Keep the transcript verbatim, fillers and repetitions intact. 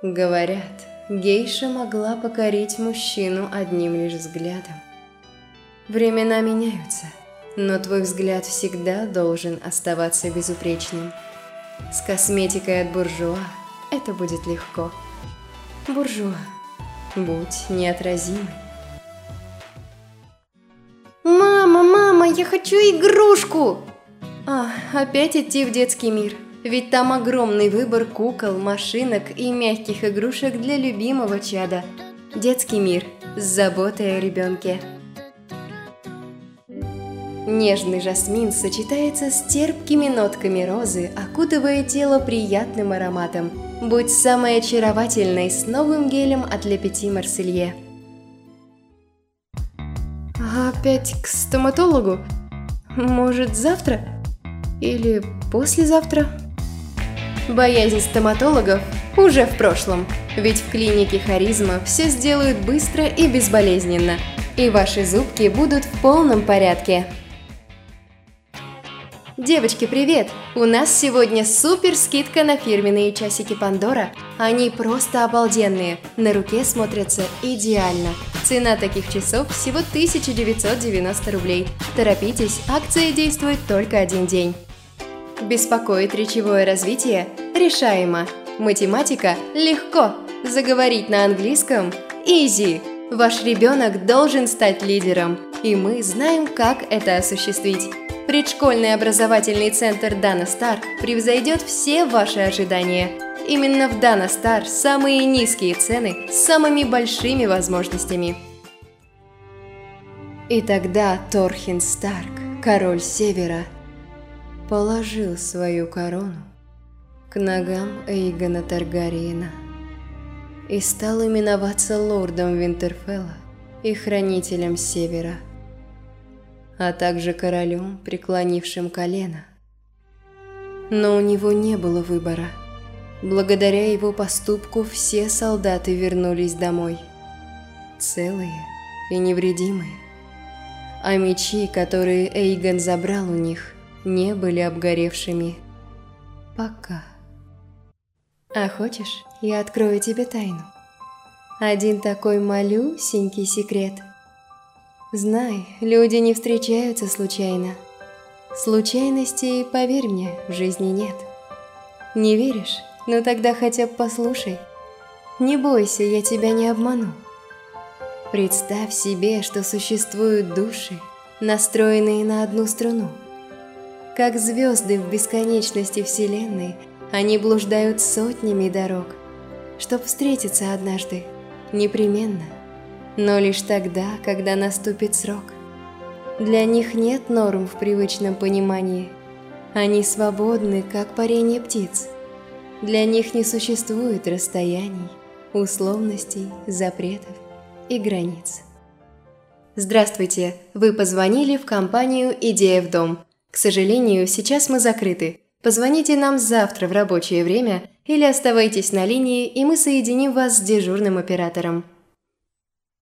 Говорят, гейша могла покорить мужчину одним лишь взглядом. Времена меняются, но твой взгляд всегда должен оставаться безупречным. С косметикой от буржуа это будет легко. Буржуа, будь неотразимой. Мама, мама, я хочу игрушку! А, опять идти в детский мир. Ведь там огромный выбор кукол, машинок и мягких игрушек для любимого чада. Детский мир с заботой о ребенке. Нежный жасмин сочетается с терпкими нотками розы, окутывая тело приятным ароматом. Будь самой очаровательной с новым гелем от Le Petit Marseillais. Опять к стоматологу? Может, завтра? Или послезавтра? Боязнь стоматологов уже в прошлом, ведь в клинике Харизма все сделают быстро и безболезненно, и ваши зубки будут в полном порядке. Девочки, привет! У нас сегодня супер скидка на фирменные часики Pandora. Они просто обалденные, на руке смотрятся идеально. Цена таких часов всего тысяча девятьсот девяносто рублей. Торопитесь, акция действует только один день. Беспокоит речевое развитие? Решаемо. Математика? Легко. Заговорить на английском? Easy. Ваш ребенок должен стать лидером, и мы знаем, как это осуществить. Предшкольный образовательный центр Dana Star превзойдет все ваши ожидания. Именно в Dana Star самые низкие цены с самыми большими возможностями. И тогда Торхин Старк, король Севера, положил свою корону к ногам Эйгона Таргариена и стал именоваться лордом Винтерфелла и хранителем Севера, а также королем, преклонившим колено. Но у него не было выбора. Благодаря его поступку все солдаты вернулись домой, целые и невредимые, а мечи, которые Эйгон забрал у них, не были обгоревшими. Пока. А хочешь, я открою тебе тайну? Один такой малюсенький секрет. Знай, люди не встречаются случайно. Случайностей, поверь мне, в жизни нет. Не веришь? Ну тогда хотя бы послушай. Не бойся, я тебя не обману. Представь себе, что существуют души, настроенные на одну струну. Как звезды в бесконечности Вселенной, они блуждают сотнями дорог, чтоб встретиться однажды, непременно, но лишь тогда, когда наступит срок. Для них нет норм в привычном понимании. Они свободны, как парение птиц. Для них не существует расстояний, условностей, запретов и границ. Здравствуйте! Вы позвонили в компанию «Идея в дом». К сожалению, сейчас мы закрыты. Позвоните нам завтра в рабочее время или оставайтесь на линии, и мы соединим вас с дежурным оператором.